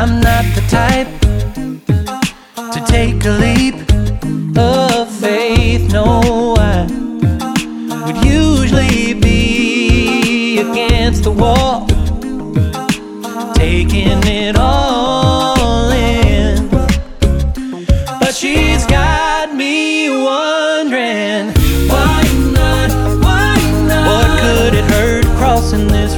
I'm not the type to take a leap of faith. No, I would usually be against the wall, taking it all in. But she's got me wondering, why not? What could it hurt crossing this